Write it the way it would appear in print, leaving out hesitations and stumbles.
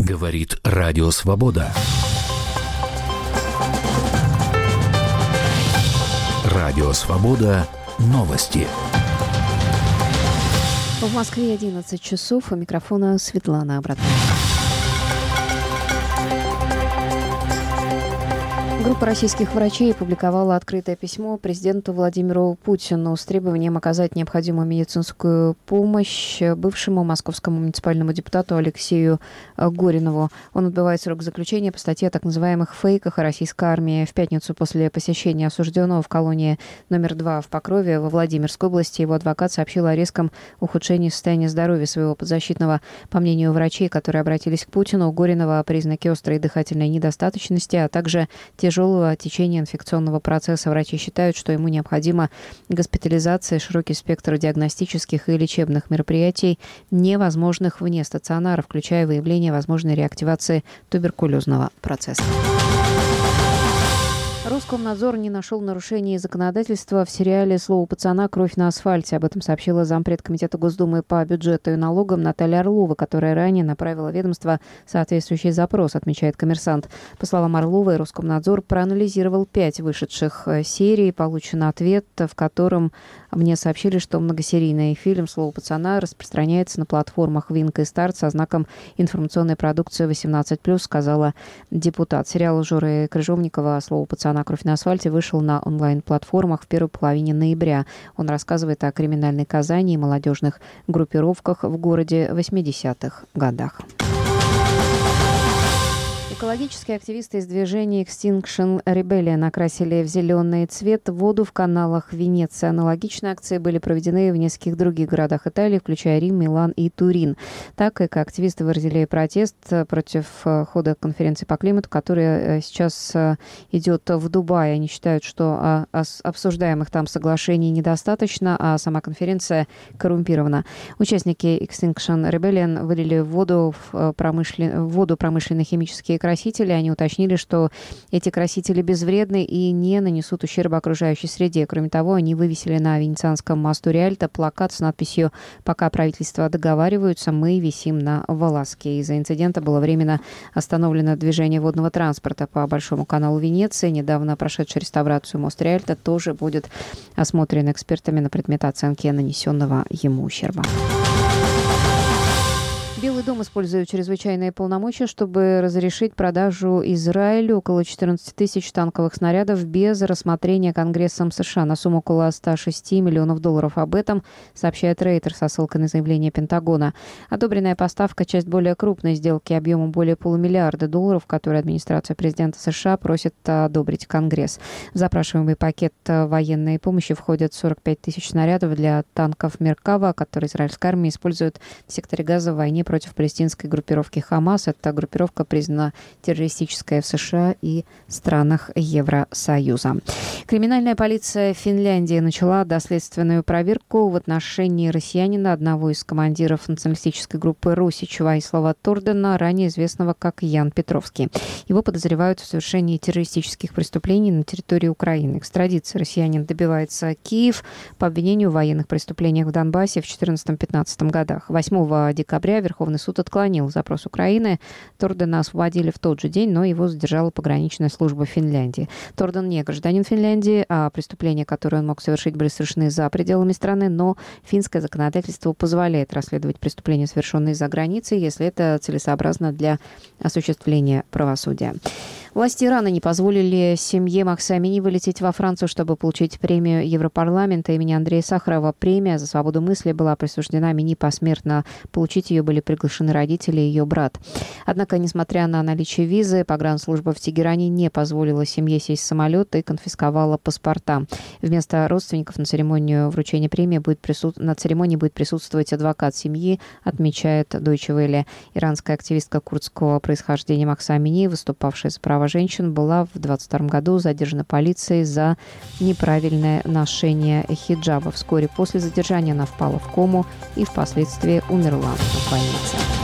Говорит Радио Свобода. Радио Свобода. Новости. В Москве 11 часов. У микрофона Светлана Абратова. Группа российских врачей опубликовала открытое письмо президенту Владимиру Путину с требованием оказать необходимую медицинскую помощь бывшему московскому муниципальному депутату Алексею Горинову. Он отбывает срок заключения по статье о так называемых фейках о российской армии. В пятницу после посещения осужденного в колонии номер 2 в Покрове во Владимирской области его адвокат сообщил о резком ухудшении состояния здоровья своего подзащитного. По мнению врачей, которые обратились к Путину, у Горинова признаки острой дыхательной недостаточности, а также тяжелого течения инфекционного процесса. Врачи считают, что ему необходима госпитализация, широкий спектр диагностических и лечебных мероприятий, невозможных вне стационара, включая выявление возможной реактивации туберкулезного процесса. Роскомнадзор не нашел нарушений законодательства в сериале «Слово пацана. Кровь на асфальте». Об этом сообщила зампред комитета Госдумы по бюджету и налогам Наталья Орлова, которая ранее направила ведомство соответствующий запрос, отмечает «Коммерсант». По словам Орловой, Роскомнадзор проанализировал 5 вышедших серий. Получен ответ, в котором мне сообщили, что многосерийный фильм «Слово пацана» распространяется на платформах Винк и Старт со знаком «Информационная продукция 18+», сказала депутат. Сериал Жоры Крыжовникова «Слово пацана. Кровь на асфальте» вышел на онлайн-платформах в первой половине ноября. Он рассказывает о криминальной Казани и молодежных группировках в городе в 80-х годах. Экологические активисты из движения Extinction Rebellion окрасили в зеленый цвет воду в каналах Венеции. Аналогичные акции были проведены в нескольких других городах Италии, включая Рим, Милан и Турин. Так, активисты выразили протест против хода конференции по климату, которая сейчас идет в Дубае. Они считают, что обсуждаемых там соглашений недостаточно, а сама конференция коррумпирована. Участники Extinction Rebellion вылили в воду промышленные химические красители. Они уточнили, что эти красители безвредны и не нанесут ущерба окружающей среде. Кроме того, они вывесили на Венецианском мосту Риальто плакат с надписью «Пока правительства договариваются, мы висим на волоске». Из-за инцидента было временно остановлено движение водного транспорта по Большому каналу Венеции. Недавно прошедший реставрацию мост Риальто тоже будет осмотрен экспертами на предмет оценки нанесенного ему ущерба. Белый дом использует чрезвычайные полномочия, чтобы разрешить продажу Израилю около 14 тысяч танковых снарядов без рассмотрения Конгрессом США на сумму около 106 миллионов долларов. Об этом сообщает Рейтер со ссылкой на заявление Пентагона. Одобренная поставка – часть более крупной сделки объемом более $500 миллиона, которую администрация президента США просит одобрить Конгресс. В запрашиваемый пакет военной помощи входят 45 тысяч снарядов для танков Меркава, которые израильская армия использует в секторе Газа в войне против палестинской группировки «Хамас». Эта группировка признана террористической в США и странах Евросоюза. Криминальная полиция Финляндии начала доследственную проверку в отношении россиянина, одного из командиров националистической группы Русич Ваислава Тордена, ранее известного как Ян Петровский. Его подозревают в совершении террористических преступлений на территории Украины. Экстрадиции россиянин добивается Киев по обвинению в военных преступлениях в Донбассе в 2014-2015 годах. 8 декабря Верховный суд отклонил запрос Украины. Тордена освободили в тот же день, но его задержала пограничная служба Финляндии. Торден не гражданин Финляндии, а преступления, которые он мог совершить, были совершены за пределами страны, но финское законодательство позволяет расследовать преступления, совершенные за границей, если это целесообразно для осуществления правосудия. Власти Ирана не позволили семье Махса Амини вылететь во Францию, чтобы получить премию Европарламента имени Андрея Сахарова. Премия за свободу мысли была присуждена Амини посмертно. Получить ее были приглашены родители и ее брат. Однако, несмотря на наличие визы, погранслужба в Тегеране не позволила семье сесть в самолет и конфисковала паспорта. Вместо родственников на церемонию вручения премии будет присутствовать адвокат семьи, отмечает Deutsche Welle. Иранская активистка курдского происхождения Махса Амини, выступавшая за права женщин, была в 2022 году задержана полицией за неправильное ношение хиджаба. Вскоре после задержания она впала в кому и впоследствии умерла в больнице.